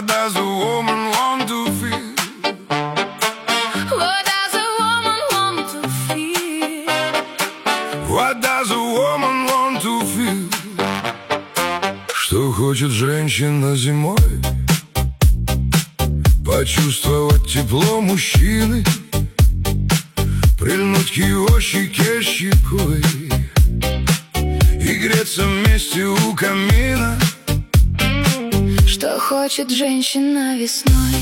What does a woman want to feel? What does a woman want to feel? What does a woman want to feel? Что хочет женщина зимой? Почувствовать тепло мужчины, прильнуть к его щеке щекой и греться вместе у камина. Что хочет женщина весной?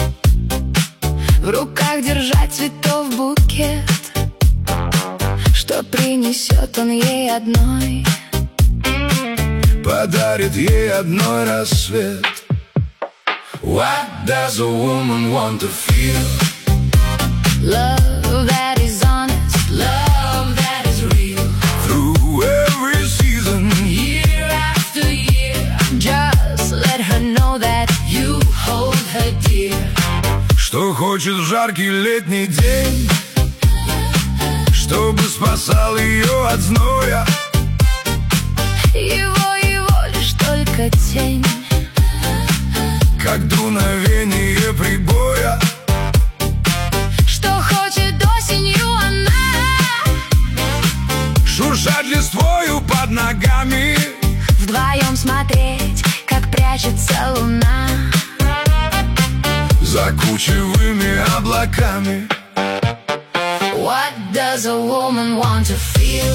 В руках держать цветов букет. Что принесет он ей одной? Подарит ей одной рассвет. What does a woman want to feel? Love that is honest, love that is real. Through every season, Year after year, just let her know that you hold her dear. что хочет в жаркий летний день, чтобы спасал ее от зноя. Его лишь только тень, Как дуновение прибоя. что хочет осенью она. Шуршать листвою под ногами, Вдвоем смотреть, как прячется луна. за кучевыми облаками. What does a woman want to feel?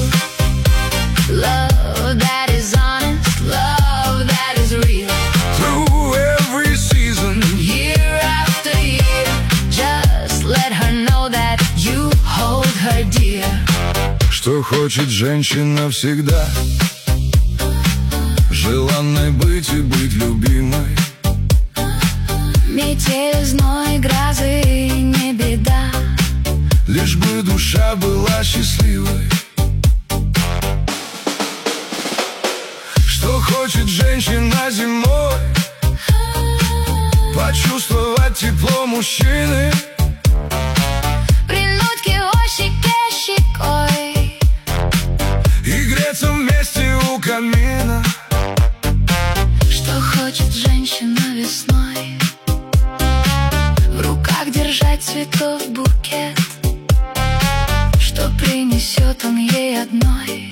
Love that is honest, love that is real. Through every season, Year after year, just let her know that you hold her dear. что хочет женщина всегда, желанной быть и быть любимой. Метель, зной, грозы не беда, Лишь бы душа была счастливой. Что хочет женщина зимой? Почувствовать тепло мужчины, прильнуть к его щеке щекой и греться вместе у камина. Что хочет женщина весной? В руках держать цветов букет. Что принесет он ей одной?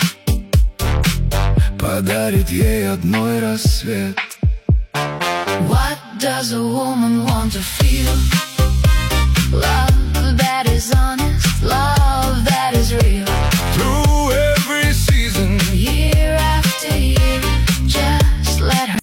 Подарит ей одной рассвет. What does a woman want to feel? Love that is honest, love that is real.